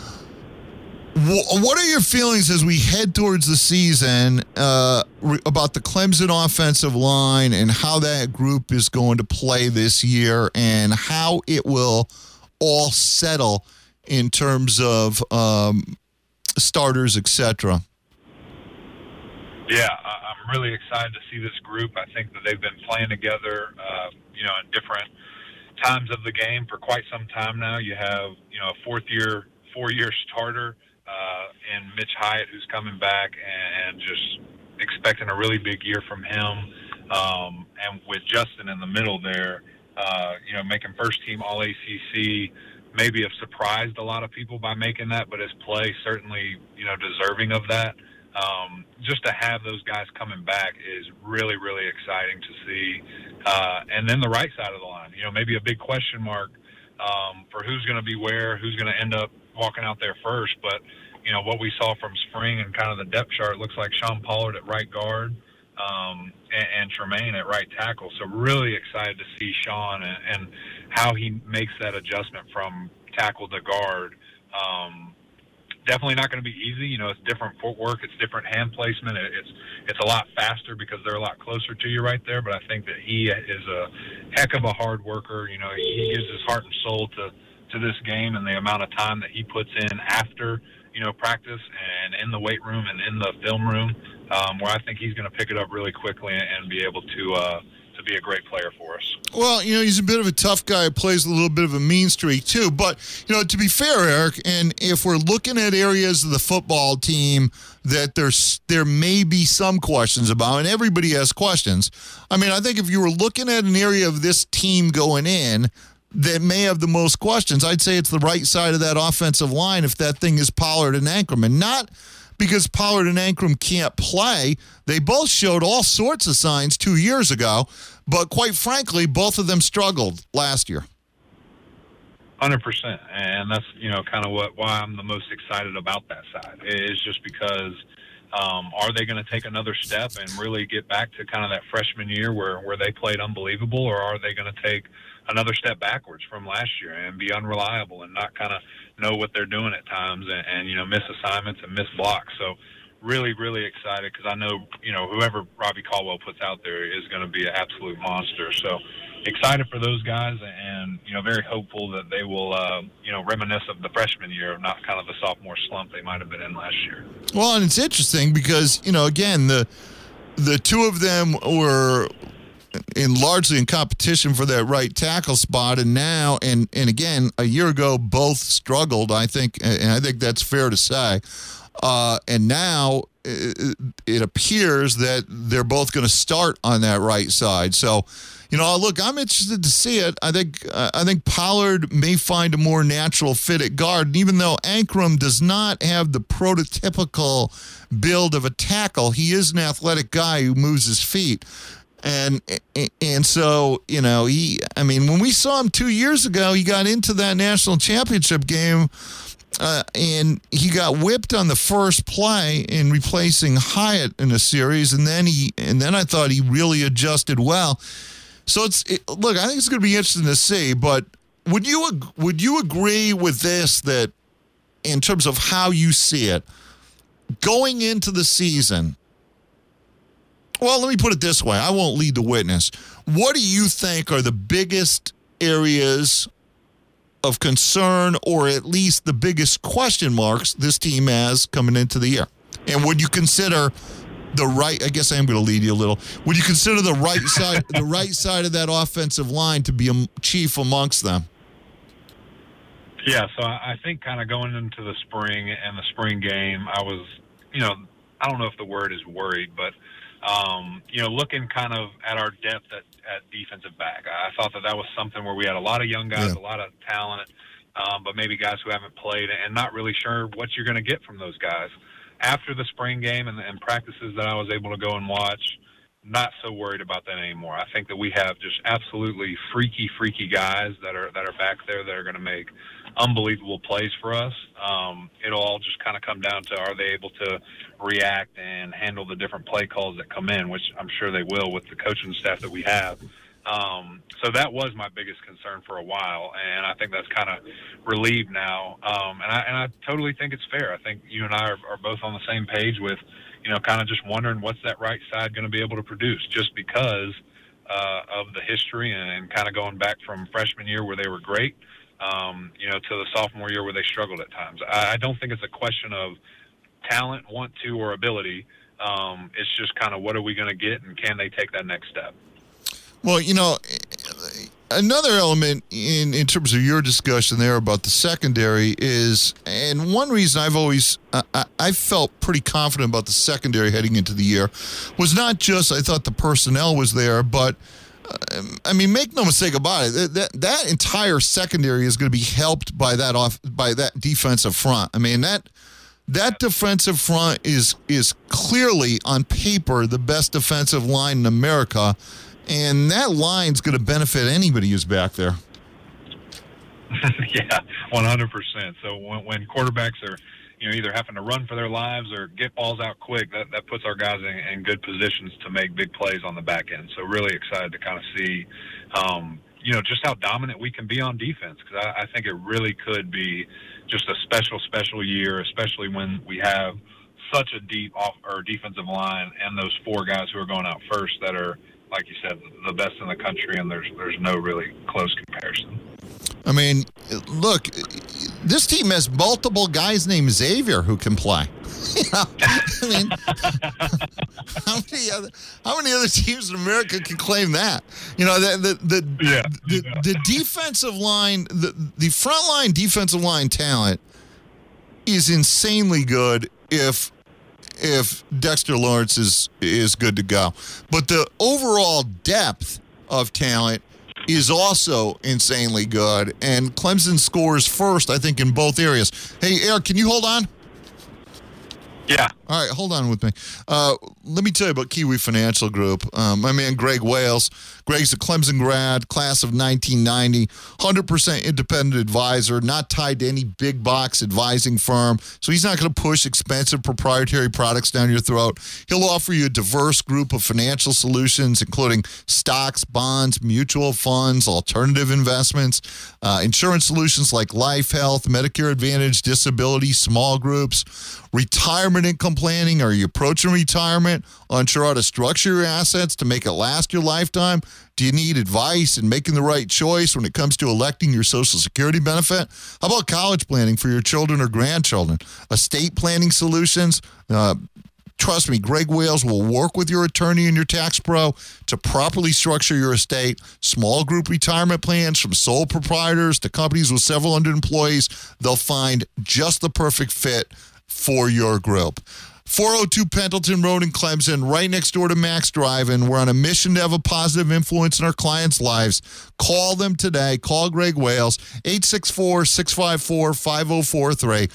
What are your feelings as we head towards the season about the Clemson offensive line and how that group is going to play this year, and how it will all settle in terms of starters, etc.? Yeah, I'm really excited to see this group. I think that they've been playing together, in different times of the game for quite some time now. You have, a four-year starter in Mitch Hyatt, who's coming back, and just expecting a really big year from him. And with Justin in the middle there, making first-team All-ACC, maybe have surprised a lot of people by making that, but his play certainly, deserving of that. Just to have those guys coming back is really, really exciting to see. And then the right side of the line, maybe a big question mark for who's going to be where, who's going to end up walking out there first. But, what we saw from spring and kind of the depth chart looks like Sean Pollard at right guard and Tremaine at right tackle. So really excited to see Sean and how he makes that adjustment from tackle to guard. Definitely not going to be easy. It's different footwork. It's different hand placement. It's a lot faster because they're a lot closer to you right there. But I think that he is a heck of a hard worker. He gives his heart and soul to this game, and the amount of time that he puts in after, practice and in the weight room and in the film room, where I think he's going to pick it up really quickly and be able to be a great player for us. Well, he's a bit of a tough guy, plays a little bit of a mean streak too. But, to be fair, Eric, and if we're looking at areas of the football team that there may be some questions about, and everybody has questions. I mean, I think if you were looking at an area of this team going in that may have the most questions, I'd say it's the right side of that offensive line if that thing is Pollard and Ankrum. And not because Pollard and Ankrum can't play. They both showed all sorts of signs 2 years ago, but quite frankly, both of them struggled last year. 100%, and that's kind of why I'm the most excited about that side. Is just because are they going to take another step and really get back to kind of that freshman year where they played unbelievable, or are they going to take another step backwards from last year and be unreliable and not kind of know what they're doing at times and miss assignments and miss blocks? So really, really excited because I know, whoever Robbie Caldwell puts out there is going to be an absolute monster. So excited for those guys and, very hopeful that they will, reminisce of the freshman year, not kind of the sophomore slump they might have been in last year. Well, and it's interesting because, again, the two of them were largely in competition for that right tackle spot, and now and again a year ago both struggled. I think that's fair to say. And now it appears that they're both going to start on that right side. So, look, I'm interested to see it. I think Pollard may find a more natural fit at guard, and even though Ankrum does not have the prototypical build of a tackle, he is an athletic guy who moves his feet. And so, when we saw him 2 years ago, he got into that national championship game and he got whipped on the first play in replacing Hyatt in a series. And then I thought he really adjusted well. So look, I think it's going to be interesting to see, but would you agree with this, that in terms of how you see it going into the season? Well, let me put it this way. I won't lead the witness. What do you think are the biggest areas of concern, or at least the biggest question marks this team has coming into the year? And would you consider I guess I am going to lead you a little. Would you consider the right side of that offensive line to be a chief amongst them? Yeah, so I think kind of going into the spring and the spring game, I was, I don't know if the word is worried, but looking kind of at our depth at defensive back. I thought that was something where we had a lot of young guys, a lot of talent, but maybe guys who haven't played and not really sure what you're going to get from those guys. After the spring game and practices that I was able to go and watch, not so worried about that anymore. I think that we have just absolutely freaky guys that are back there that are going to make unbelievable plays for us. It'll all just kind of come down to, are they able to react and handle the different play calls that come in, which I'm sure they will with the coaching staff that we have. So that was my biggest concern for a while, and I think that's kind of relieved now. And I totally think it's fair. I think you and I are both on the same page with, kind of just wondering what's that right side going to be able to produce, just because of the history and kind of going back from freshman year where they were great, to the sophomore year where they struggled at times. I don't think it's a question of talent, want to, or ability. It's just kind of what are we going to get, and can they take that next step? Well, another element in terms of your discussion there about the secondary is, and one reason I've always I felt pretty confident about the secondary heading into the year was not just I thought the personnel was there, but make no mistake about it, that entire secondary is going to be helped by that defensive front. That defensive front is clearly on paper the best defensive line in America. And that line's going to benefit anybody who's back there. Yeah, 100%. So when quarterbacks are, either having to run for their lives or get balls out quick, that puts our guys in good positions to make big plays on the back end. So really excited to kind of see, just how dominant we can be on defense, because I think it really could be just a special year, especially when we have such a deep defensive line and those four guys who are going out first that are, like you said, the best in the country, and there's no really close comparison. Look, this team has multiple guys named Xavier who can play. I mean, how many other teams in America can claim that? The defensive line, the front line defensive line talent is insanely good if Dexter Lawrence is good to go. But the overall depth of talent is also insanely good, and Clemson scores first, I think, in both areas. Hey, Eric, can you hold on? Yeah. All right, hold on with me. Let me tell you about Kiwi Financial Group. My man Greg Wales. Greg's a Clemson grad, class of 1990, 100% independent advisor, not tied to any big box advising firm. So he's not going to push expensive proprietary products down your throat. He'll offer you a diverse group of financial solutions, including stocks, bonds, mutual funds, alternative investments, insurance solutions like life, health, Medicare Advantage, disability, small groups, retirement income planning. Are you approaching retirement? Unsure how to structure your assets to make it last your lifetime? Do you need advice in making the right choice when it comes to electing your Social Security benefit? How about college planning for your children or grandchildren? Estate planning solutions? Trust me, Greg Wales will work with your attorney and your tax pro to properly structure your estate. Small group retirement plans from sole proprietors to companies with several hundred employees. They'll find just the perfect fit for your group. 402 Pendleton Road in Clemson, right next door to Max Drive-In. We're on a mission to have a positive influence in our clients' lives. Call them today. Call Greg Wales, 864-654-5043,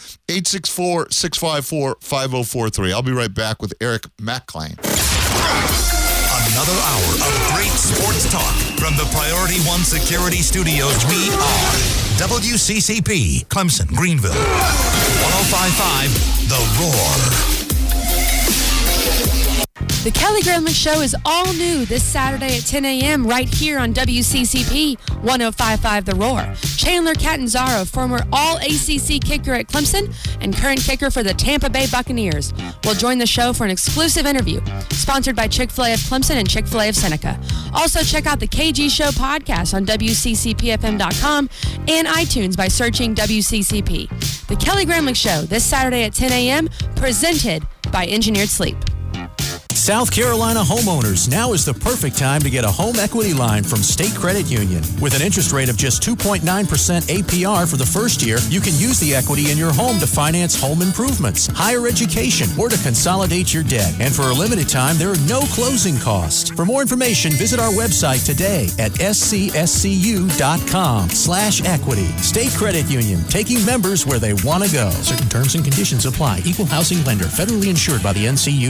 864-654-5043. I'll be right back with Eric McClain. Another hour of great sports talk from the Priority One Security Studios. We are WCCP, Clemson, Greenville. 105.5, The Roar. The Kelly Gramlich Show is all new this Saturday at 10 a.m. right here on WCCP 105.5 The Roar. Chandler Catanzaro, former All-ACC kicker at Clemson and current kicker for the Tampa Bay Buccaneers, will join the show for an exclusive interview, sponsored by Chick-fil-A of Clemson and Chick-fil-A of Seneca. Also, check out the KG Show podcast on WCCPFM.com and iTunes by searching WCCP. The Kelly Gramlich Show this Saturday at 10 a.m., presented by Engineered Sleep. South Carolina homeowners, now is the perfect time to get a home equity line from State Credit Union. With an interest rate of just 2.9% APR for the first year, you can use the equity in your home to finance home improvements, higher education, or to consolidate your debt. And for a limited time, there are no closing costs. For more information, visit our website today at scscu.com/equity. State Credit Union, taking members where they want to go. Certain terms and conditions apply. Equal housing lender, federally insured by the NCU.